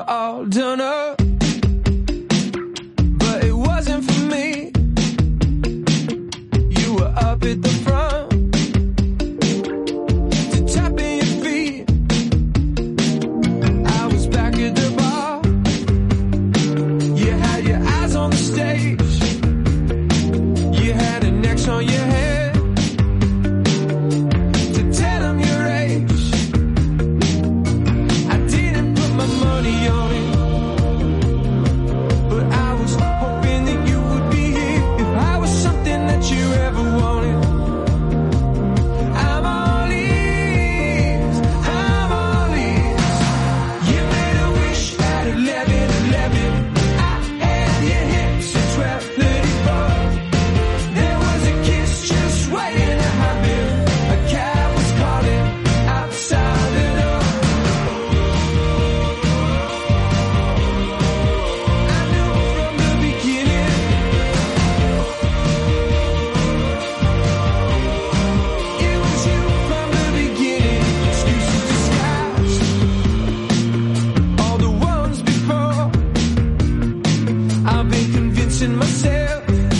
were all done up. But it wasn't for me. You were up at the front to tap in your feet. I was back at the bar. You had your eyes on the stage. You had an X on your head to tell them your age. I didn't put my money on it, but I was hoping that you would be here if I was something that you ever wanted. I'm all ears, I'm all ears. You made a wish at 11:11. I had your hips at 12:34. There was a kiss just waiting to happen. A cab was calling outside the door. I knew from the beginning. It was you from the beginning. Excuses disguised all the ones before. I've been convincing myself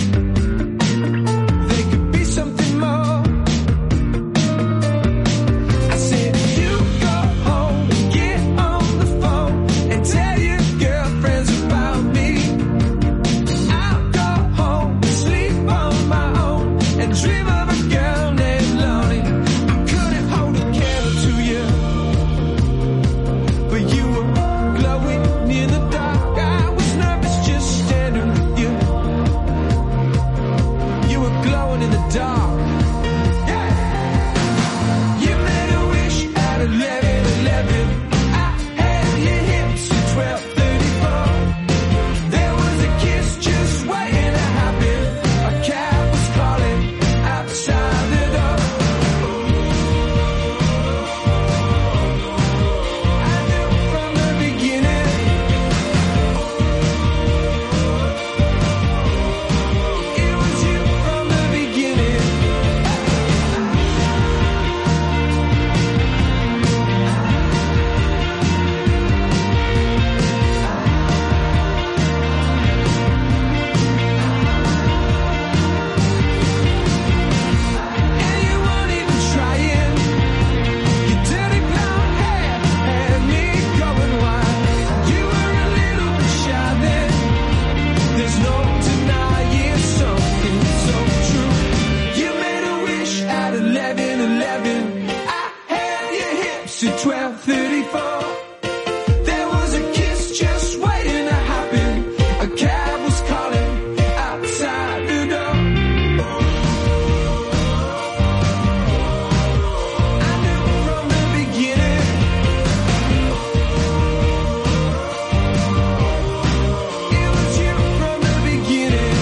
they could be something more. I said, you go home, get on the phone, and tell your girlfriends about me. I'll go home, sleep on my own, and dream of a girl named Lonnie. I couldn't hold a candle to you, but you were glowing in the dark. I was nervous just standing with you. You were glowing in the dark. Yeah. You made a wish at 11:11. I had your hips at 12:34. There was a kiss just waiting to happen. A cab was calling outside the door. I knew from the beginning. It was you from the beginning. And you weren't even trying. Your dirty blonde hair had me going wild. You were a little bit shy then. There's no denying something so true. You made a wish at 11:11. I had your hips at 12:34. There was a kiss just waiting to happen. A cab was calling outside the door. I knew from the beginning. It was you from the beginning.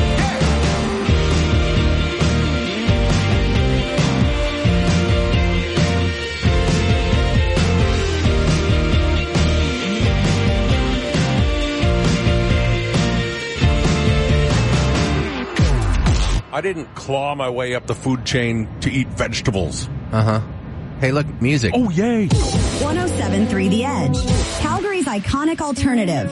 I didn't claw my way up the food chain to eat vegetables. Hey, look, music. Oh, yay. 107.3 The Edge, Calgary's iconic alternative.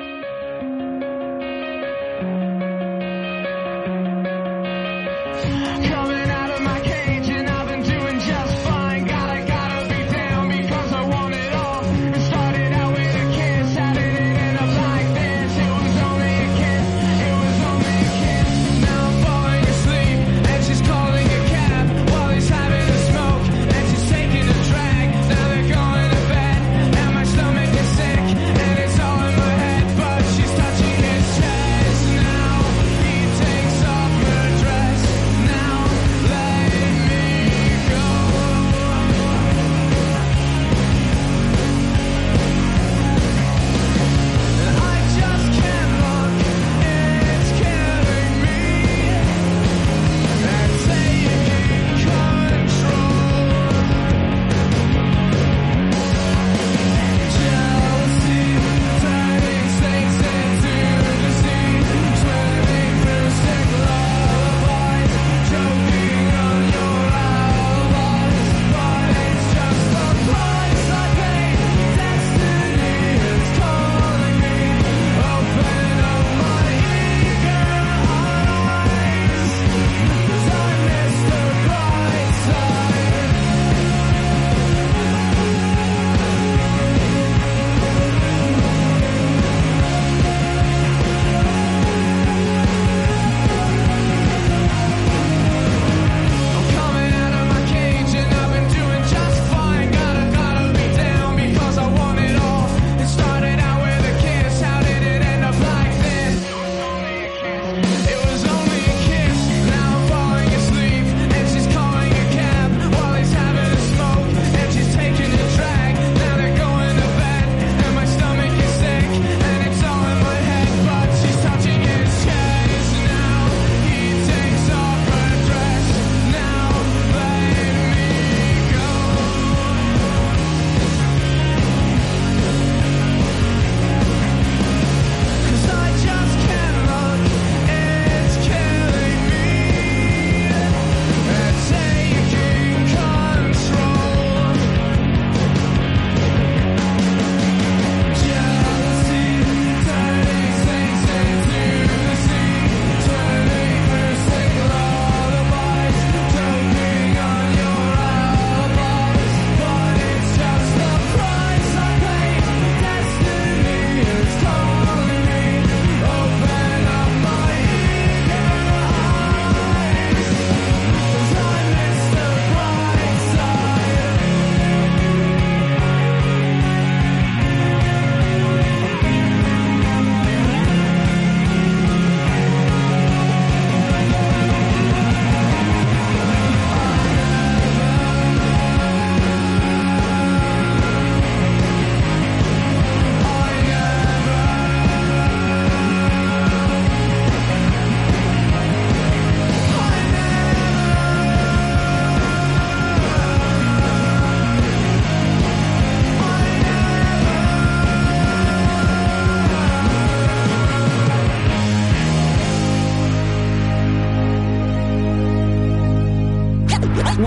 Coming out of my cage and I've been doing just fine. Gotta be down because I want it all. It started out with a kiss, how did it end up like this? It was only a kiss, it was only a kiss. Now I'm falling asleep and she's calling a cab while he's having a smoke and she's taking a drag. Now they're going to bed and my stomach is sick and it's all in my head.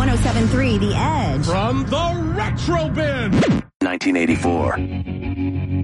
107.3 The Edge. From the Retro Bin. 1984.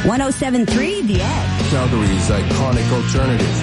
107.3 The Edge. Calgary's iconic alternative.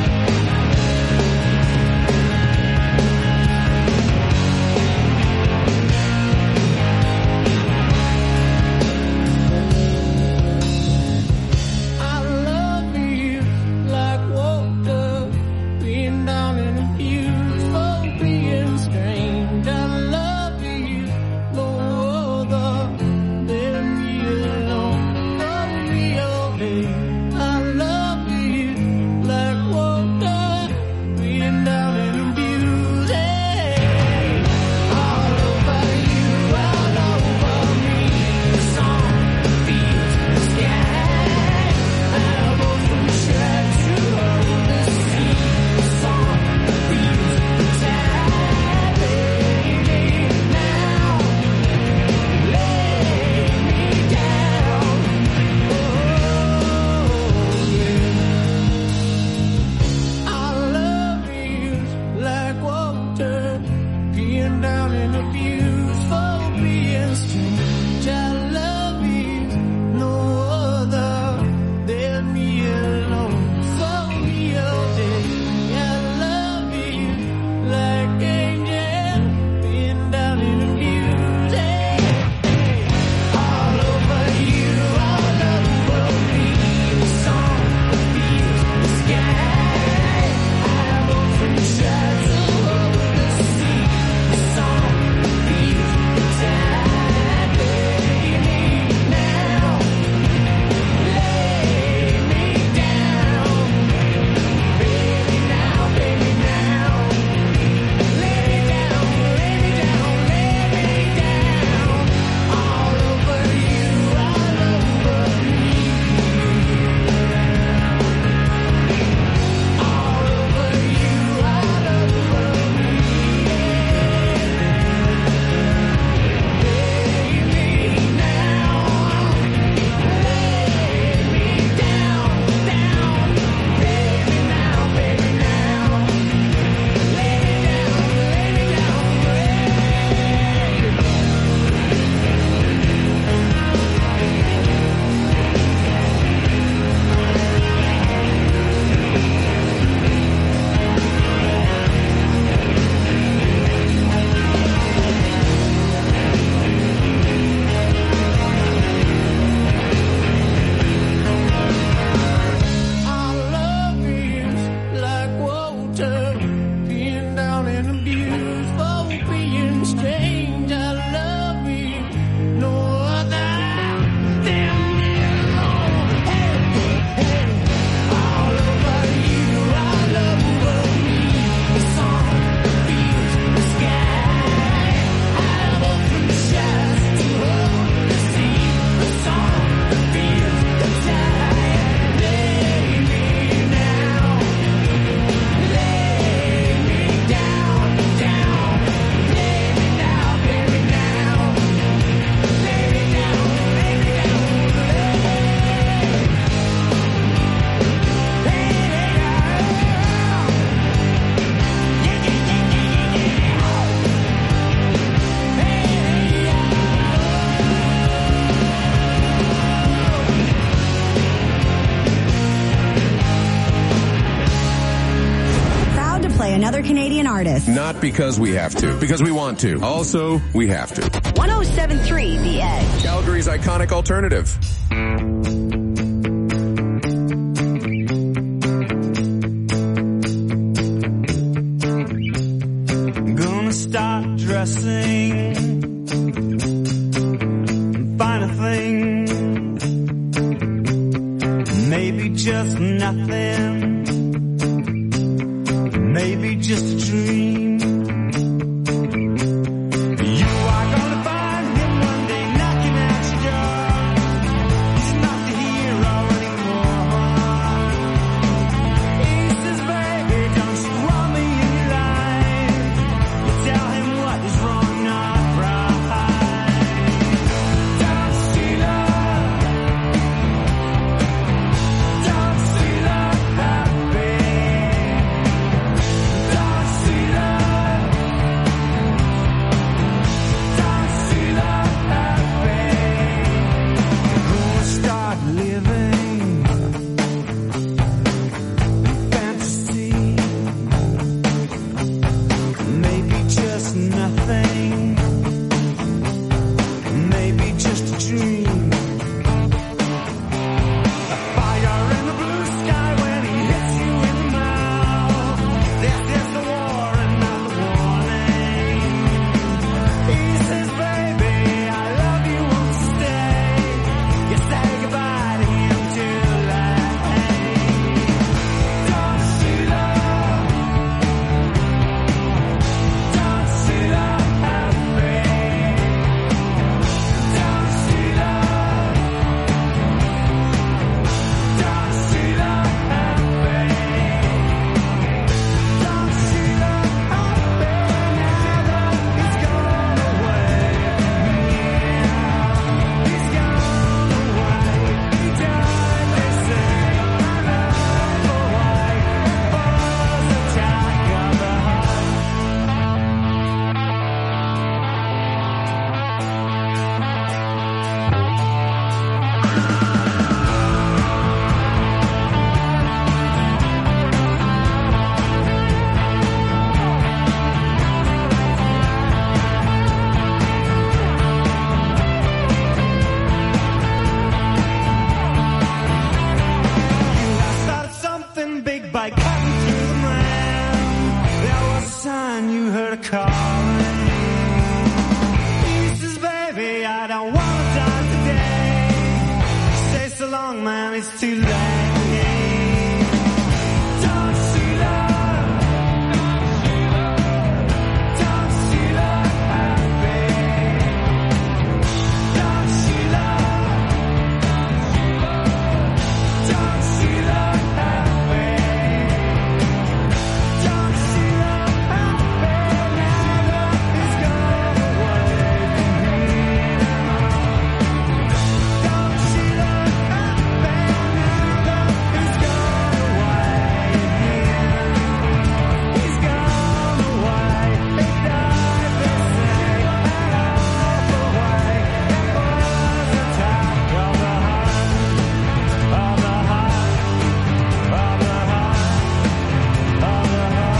Another Canadian artist. Not because we have to, because we want to. Also, we have to. 107.3 The Edge. Calgary's iconic alternative. Gonna start dressing, find a thing, maybe just nothing. Maybe just a dream. You are gonna find him one day knocking at your door. He's not the hero anymore. He says, baby, don't you want me in your life? You tell him what is wrong, not right. Don't steal love. Don't steal love, happy. Don't steal love. time it's too late. Don't see love, don't see love happy. Don't see love, don't see love happy. Don't see love happy. Now love is gone away from here. Don't see love happy. Now love is gone away here. He's gone away. They died, they say, and all the way. It was a attack of the heart, of the heart, of the heart, of the heart.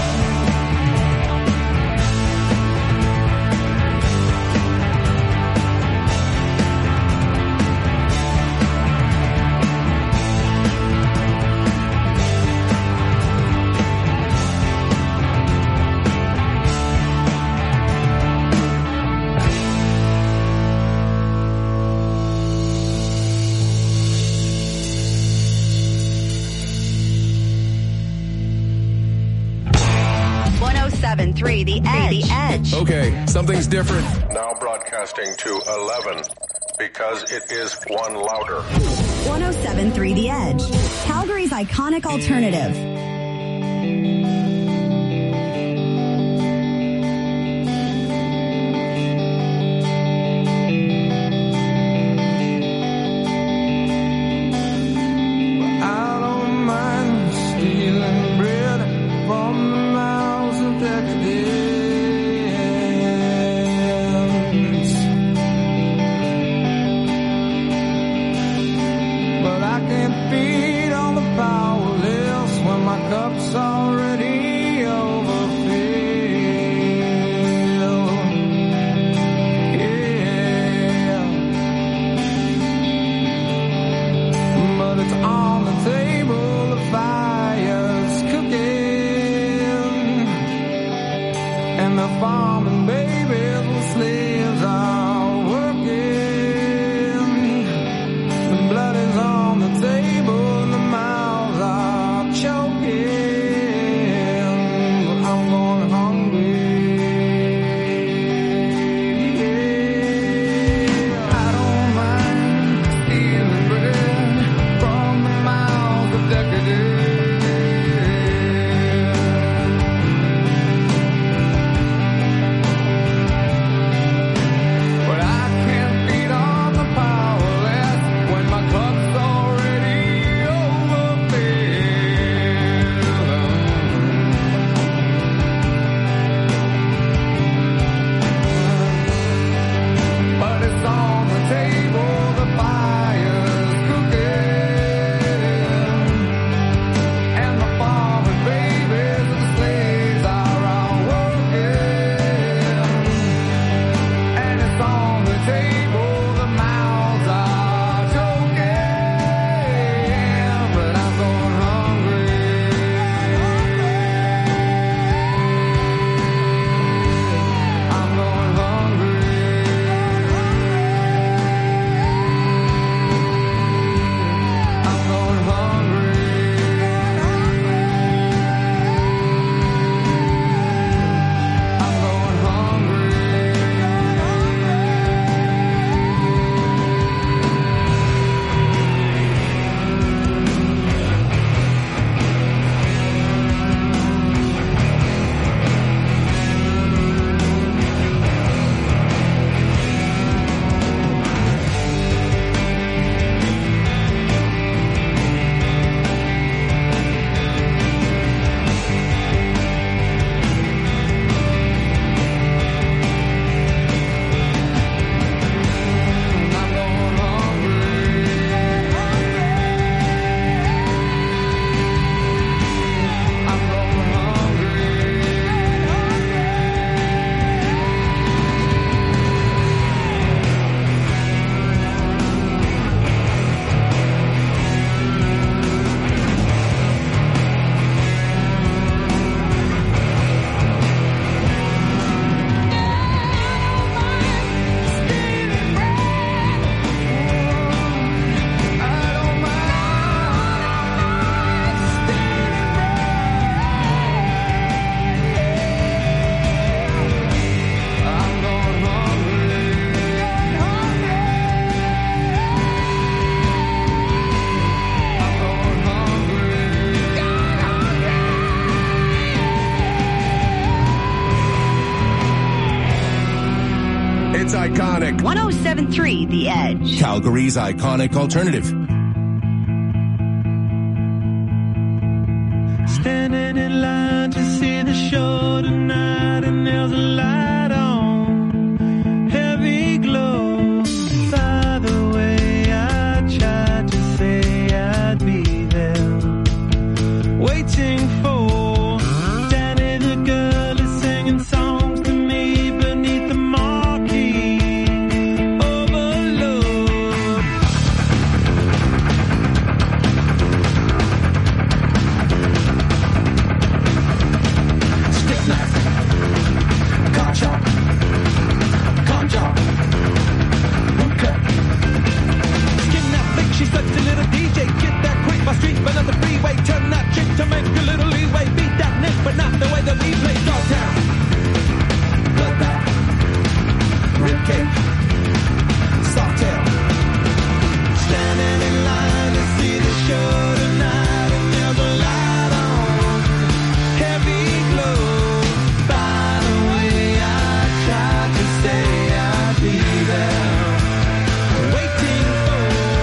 The Edge. Okay, something's different. Now broadcasting to 11 because it is one louder. 107.3 The Edge. Calgary's iconic alternative. I don't mind stealing bread from the mouths of decadence, but I can't feed all the powerless when my cup's already overfilled. Yeah, but it's on the table, the fire's cooking, and the farming babies and slaves are working. The blood is on the table and the mouths are choking, but I'm going hungry. Yeah, I don't mind stealing bread from the iconic. 107.3 The Edge. Calgary's iconic alternative. Standing in line to see the show tonight, and there's a light on, heavy glow. By the way, I tried to say I'd be there, waiting for Danny the girl is singing songs to me beneath the marquee. Overload. Stick knife, car chop, car chop, boot cut. Skin that flick, she's such a little DJ. Get that quick, my street, but on the freeway. Turn that chick to make a little leeway. Beat that nick, but not the way that we play. Dogtown, bloodbath, ribcage, softail. Standing in line to see the show tonight, and there's a light on, heavy glow. By the way, I tried to say I'd be there, waiting for.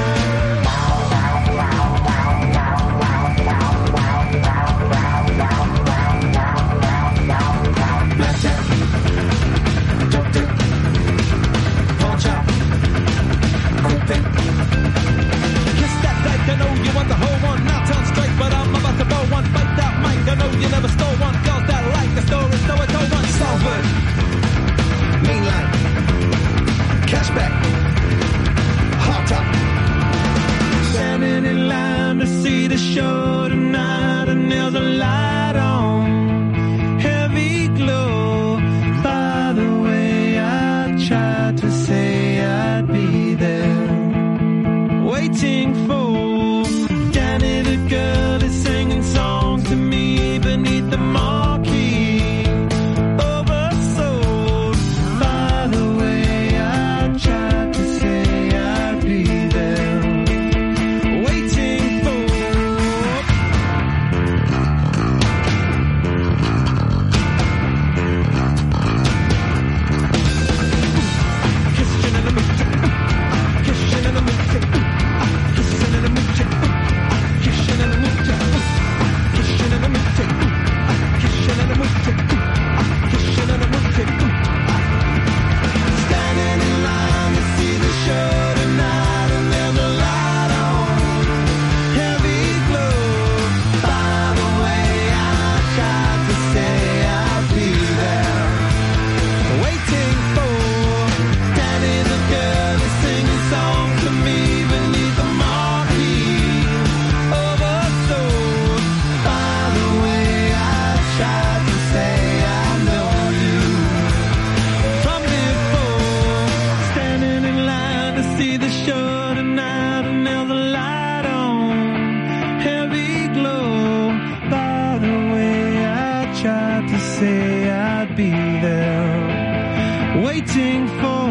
Blackjack, dope dick, pawn chop, quick pick. Kiss that dyke, I know you want the whole one. Now turn straight, but I'm about to blow one. Bite that mic, I know you never stole one. Girls that like the story, so I told one. Salford, mean line, cashback, hot top. Standing in line to see the show tonight, and there's a light on, heavy glow. By the way, I tried to say I'd be there, waiting for Danny the girl is singing songs to me beneath the marquee. Oversold. By the way, I tried to say I'd be there, waiting for. Kissing in the mooch, kissing in the mooch, kissing in the mooch, kissing in the mooch, kissing in the mooch, kissing in the mooch, kissing in the mooch. Standing in line to see the show tonight, and there's a light on, heavy glow. By the way, I tried to say I'd be there, waiting for Danny the girl is singing songs to me beneath the marquee. Oversold. By the way, I tried to say I know you from before. Standing in line to see the show tonight, and there's a light on, heavy glow. By the way, I tried to say I'd be there, waiting for.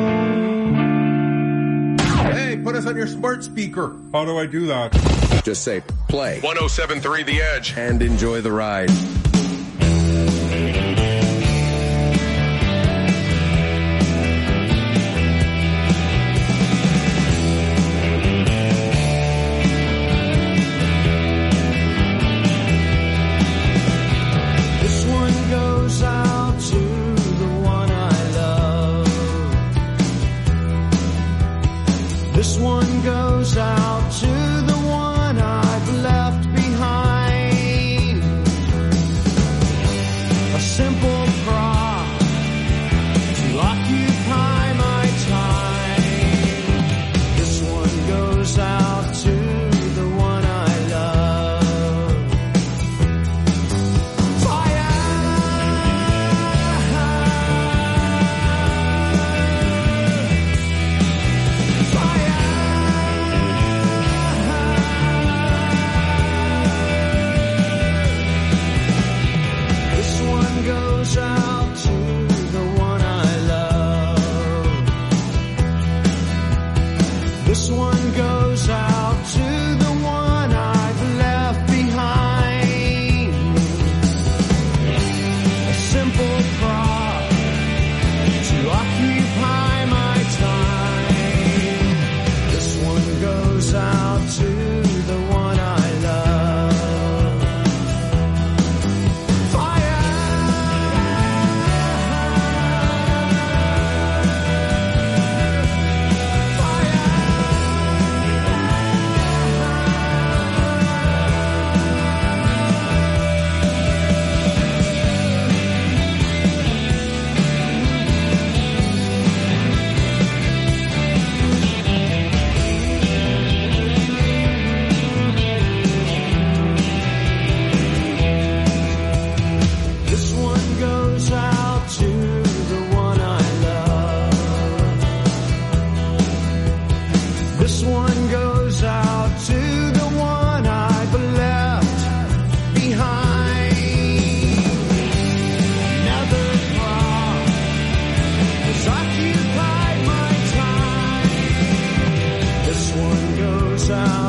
Hey, put us on your smart speaker. How do I do that? Just say play 107.3 The Edge. and enjoy the ride. This one goes out to the one I love. This one goes out to the one I've left behind.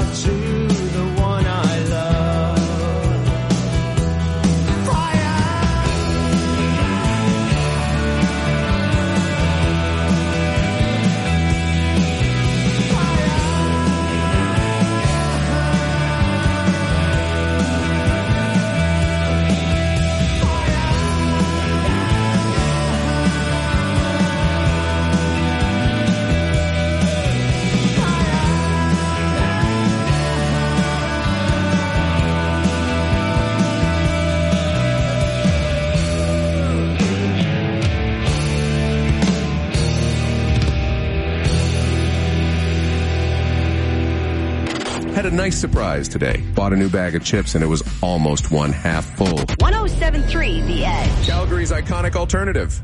to the one I love. Fire. Had a nice surprise today. Bought a new bag of chips and it was almost one half full. 107.3 The Edge. Calgary's iconic alternative.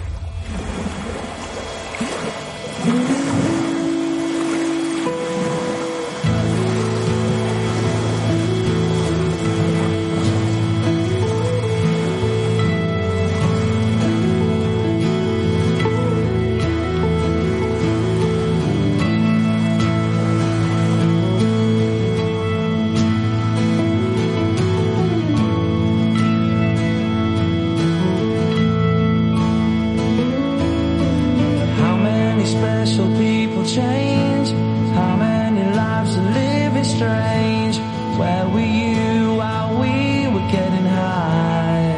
How many special people change? How many lives are living strange? Where were you while we were getting high?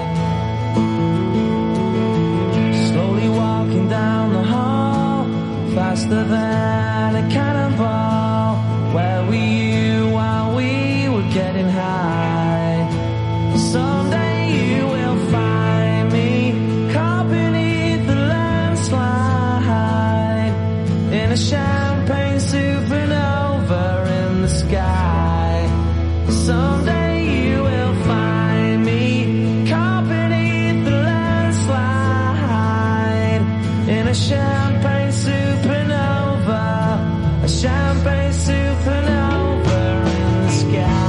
Slowly walking down the hall, faster than a cannonball. Where were you while we were getting high? Someday you will find me caught beneath the landslide in a champagne supernova in the sky. Someday you will find me caught beneath the landslide in a champagne supernova, a champagne supernova in the sky.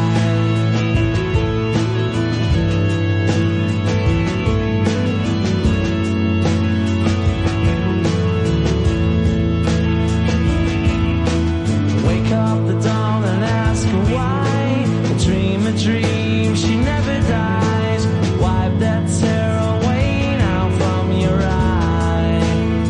Wake up the dawn and ask her why. A dream, she never dies. Wipe that tear away now from your eye.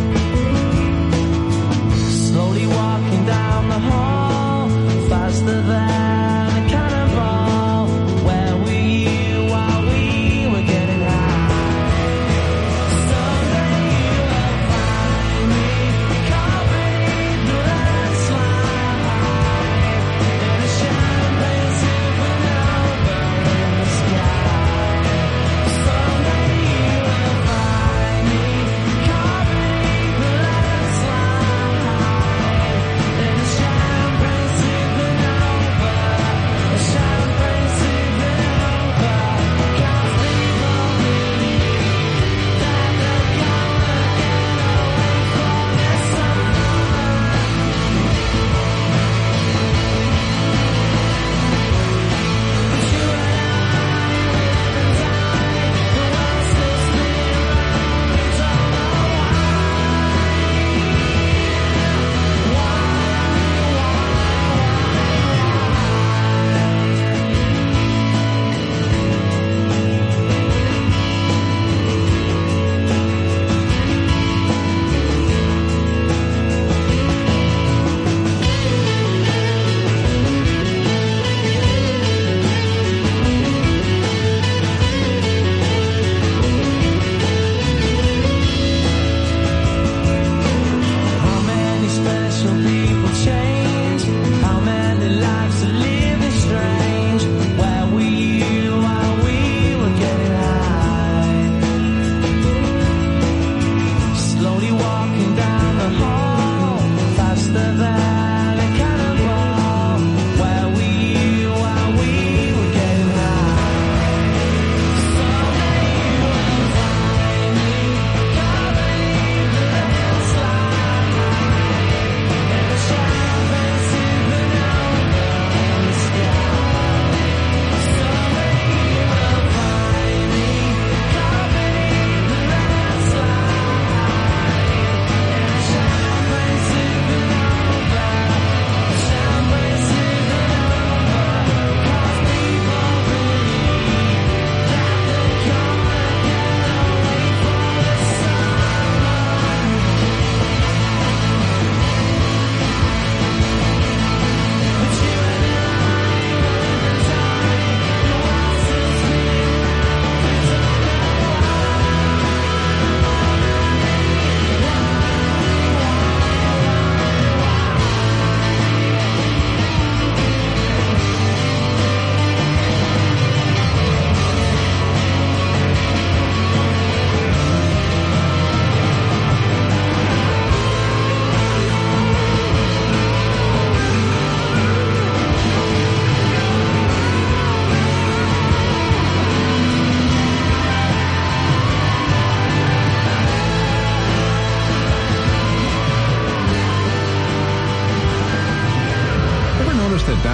Slowly walking down the hall, faster than a cannonball. Where were you while we were getting high? Someday you will find me caught beneath the landslide in a champagne supernova in the sky. Someday you will find me caught beneath the landslide in a champagne supernova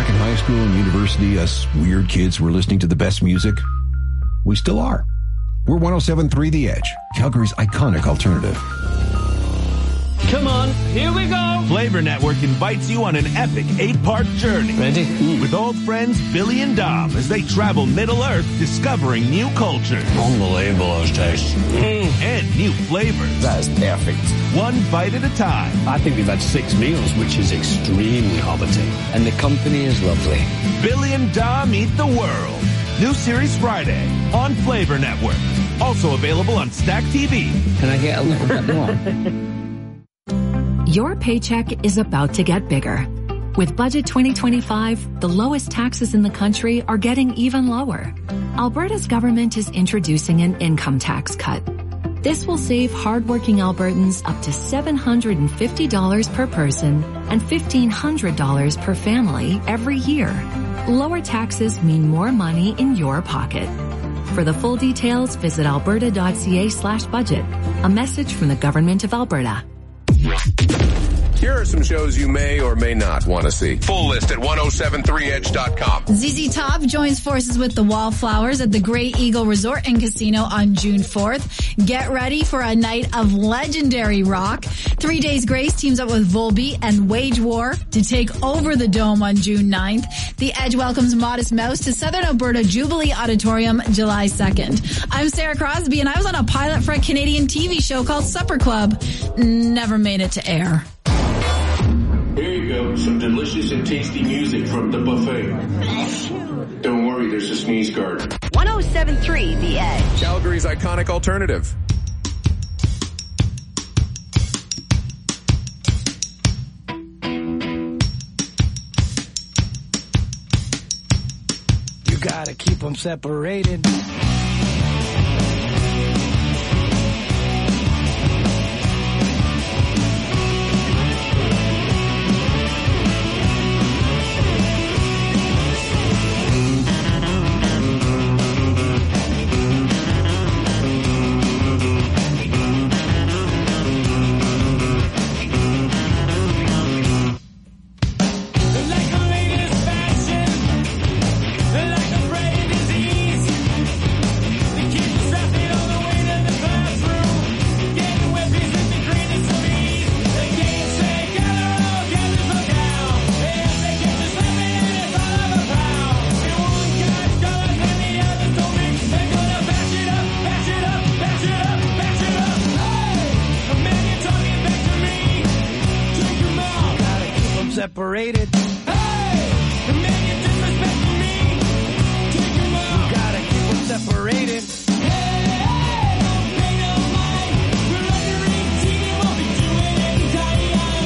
Back in high school and university, us weird kids were listening to the best music. We still are. We're 107.3 The Edge, Calgary's iconic alternative. Come on, here we go. Flavor Network invites you on an epic 8-part journey. Ready? With old friends Billy and Dom as they travel Middle Earth discovering new cultures. Unbelievable, those tastes. And new flavors. That's perfect. One bite at a time. I think we've had 6 meals, which is extremely hobbiting. And the company is lovely. Billy and Dom Eat the World. New series Friday on Flavor Network. Also available on Stack TV. Can I get a little bit more? Your paycheck is about to get bigger. With Budget 2025, the lowest taxes in the country are getting even lower. Alberta's government is introducing an income tax cut. This will save hardworking Albertans up to $750 per person and $1,500 per family every year. Lower taxes mean more money in your pocket. For the full details, visit alberta.ca/budget. A message from the Government of Alberta. Here are some shows you may or may not want to see. Full list at 1073edge.com. ZZ Top joins forces with the Wallflowers at the Great Eagle Resort and Casino on June 4th. Get ready for a night of legendary rock. 3 Days Grace teams up with Volbeat and Wage War to take over the Dome on June 9th. The Edge welcomes Modest Mouse to Southern Alberta Jubilee Auditorium July 2nd. I'm Sarah Crosby, and I was on a pilot for a Canadian TV show called Supper Club. Never made it to air. Here you go, some delicious and tasty music from the buffet. Don't worry, there's a sneeze guard. 107.3 The Edge. Calgary's iconic alternative. You gotta keep them separated. Separated. Hey! The man you disrespecting me. Take him out. You gotta keep them separated. Hey! Don't pay no mind. We're under 18 and we'll be doing it tiny on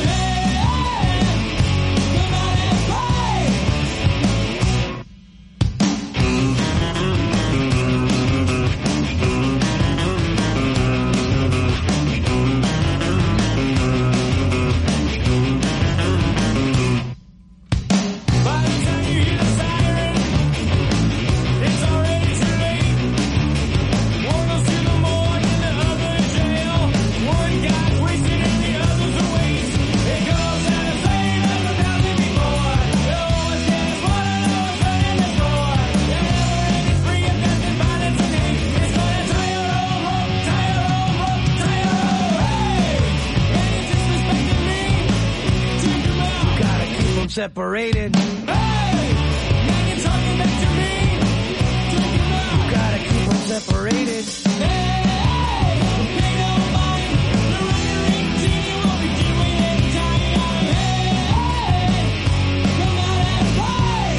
Come on and play. Separated. Hey! Now you're talking back to me. Take him out. You gotta keep them separated. Hey! Don't pay no mind. We're under 18 and we'll be doing it tiny on Come on and play.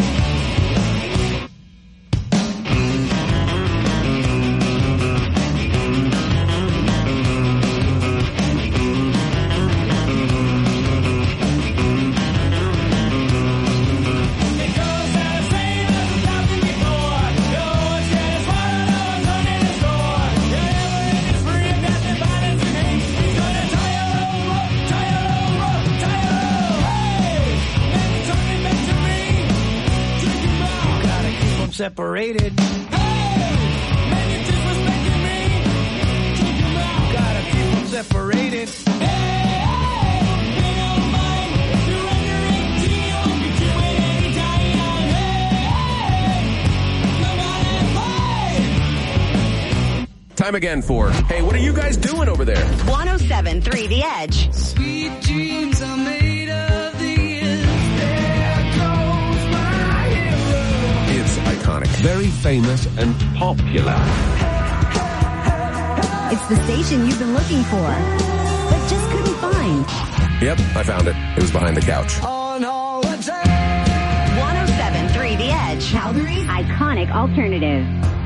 Separated. Hey! Man, you're disrespecting me. Take him out. You gotta keep them separated. Hey! Don't pay no mind. If you're under 18, you won't be doing any tiny Time again for, hey, what are you guys doing over there? 107.3 The Edge. Sweet dreams are made of these. There goes my hero. It's iconic. Very famous and popular. It's the station you've been looking for, but just couldn't find. Yep, I found it. It was behind the couch. On holiday. 107.3 The Edge. Calgary's iconic alternative.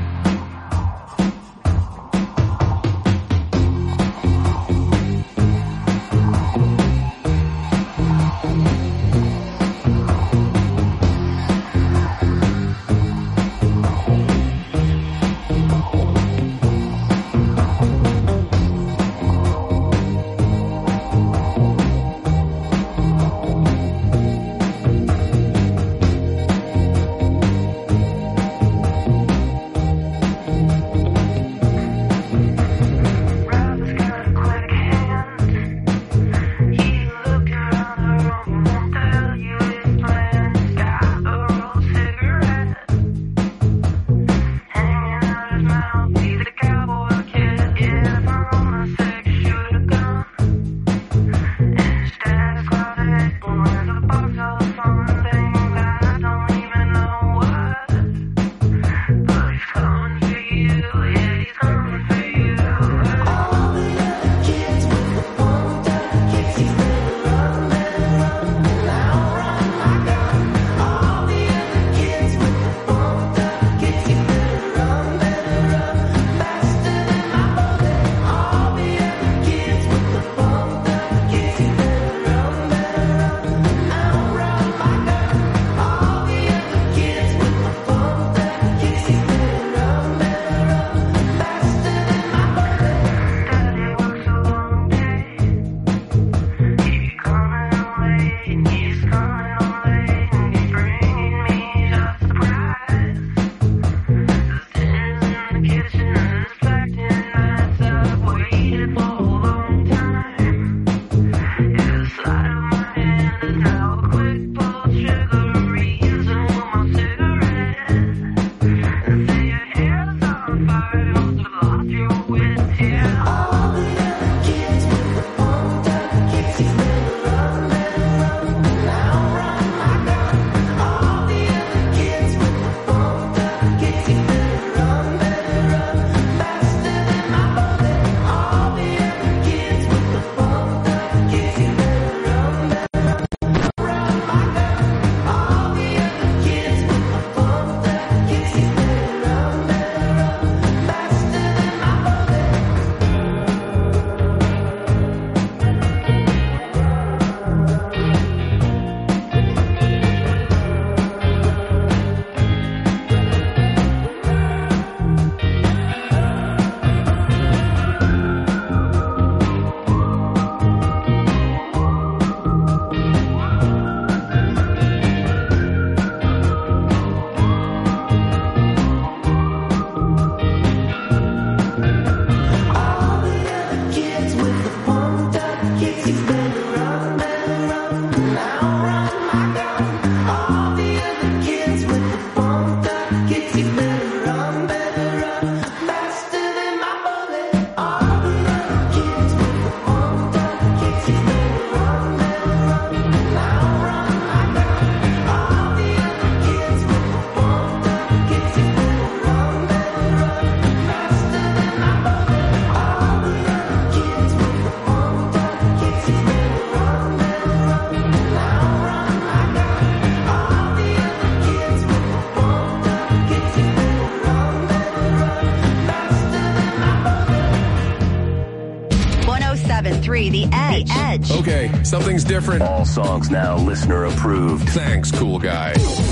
The Edge. Okay, something's different. All songs now listener approved. Thanks, cool guy.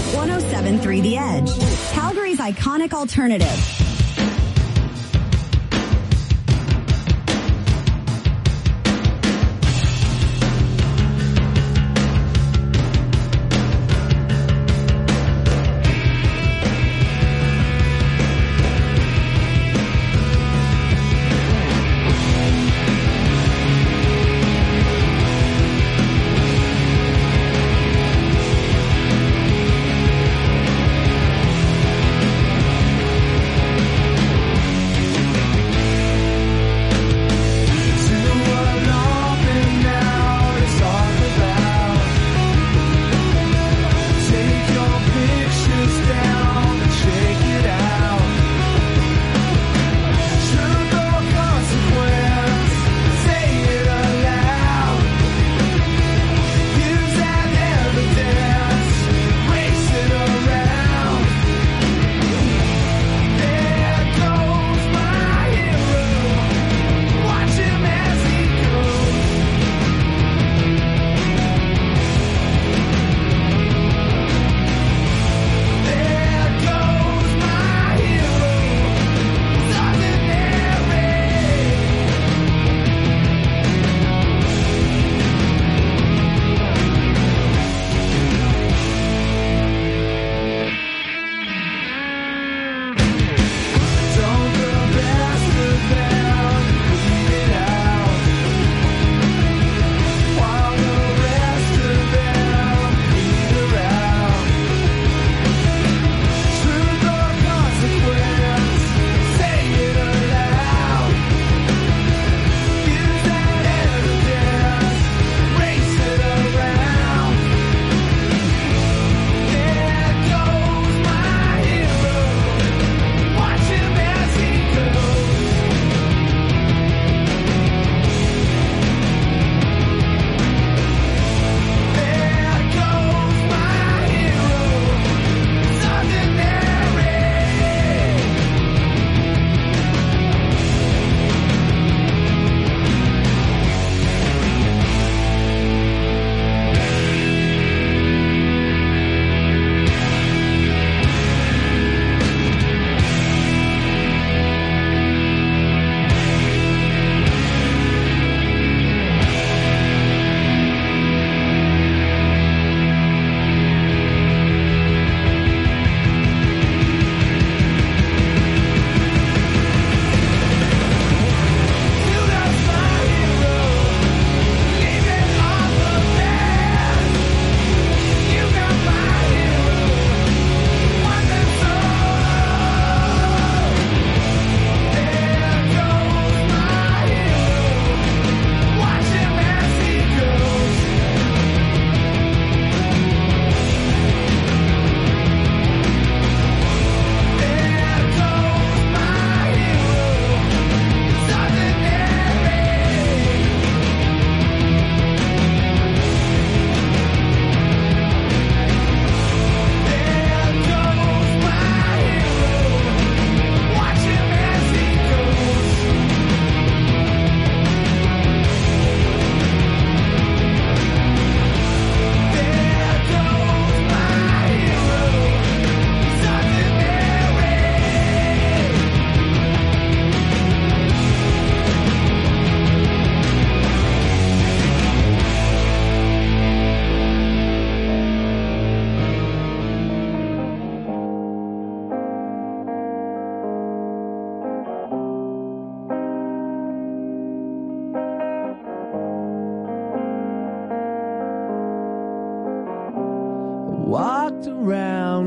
107.3 The Edge. Calgary's iconic alternative.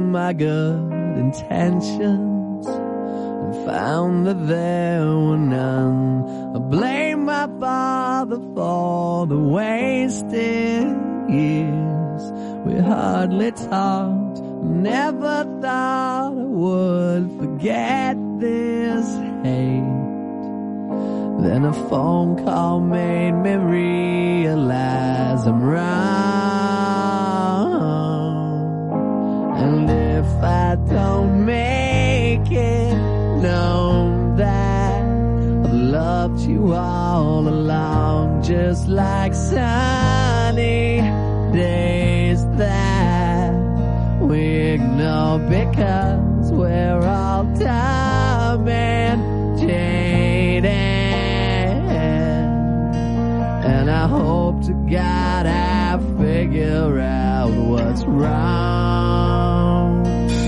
my good intentions and found that there were none. I blame my father for the wasted years. We hardly talked, never thought I would forget this hate. Then a phone call made me realize I'm wrong. And if I don't make it known that I've loved you all along, just like sunny days that we ignore because we're all dumb and jaded. And I hope to God I figure out what's wrong.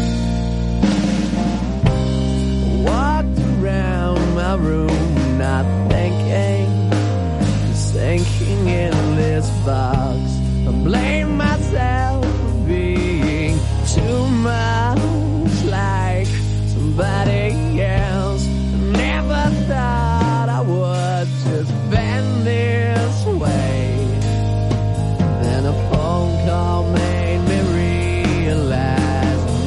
Walked around my room not thinking, just sinking in this box. I blame myself for being too much like somebody else. Never thought I would just bend this way. Then a phone call made me realize I'm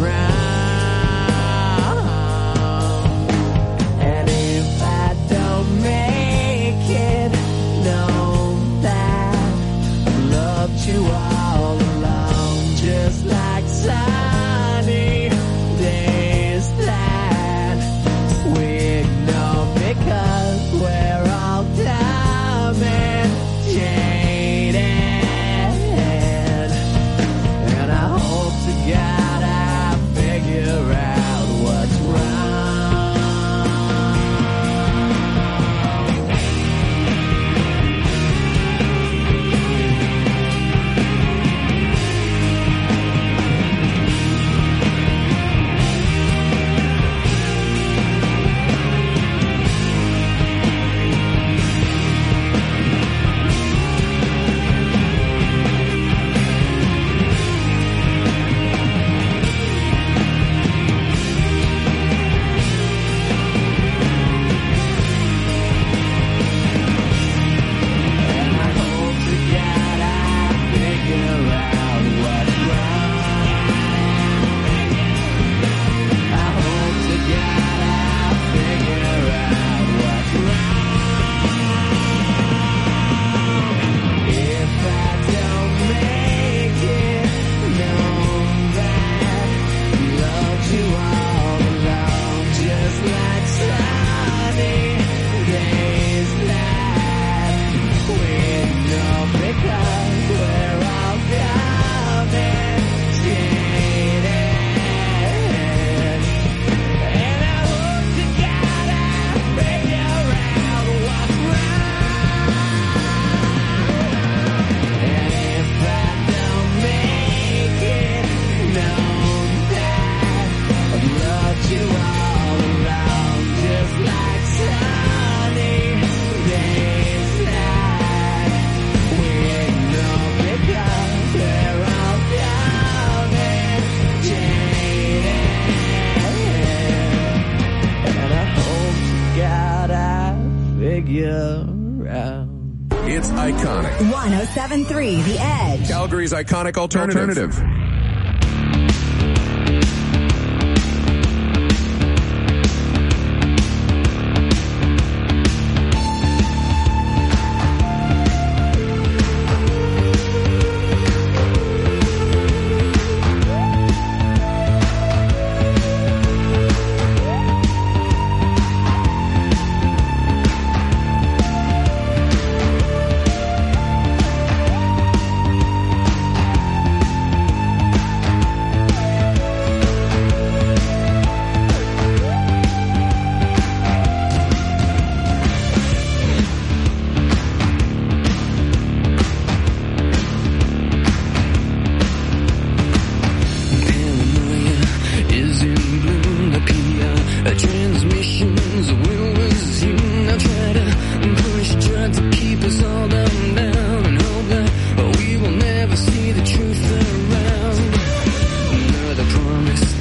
wrong. And if I don't make it known that I loved you all along, just like sunny days that we ignore because we're all dumb and jaded. And I hope to God I figure out what's It's iconic. 107.3 The Edge. Calgary's iconic alternative. promise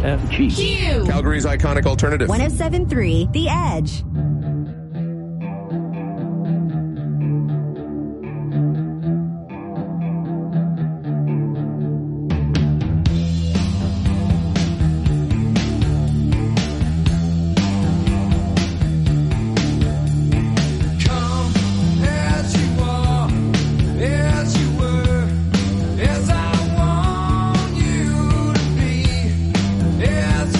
KFG. Calgary's iconic alternative. 107.3 The Edge.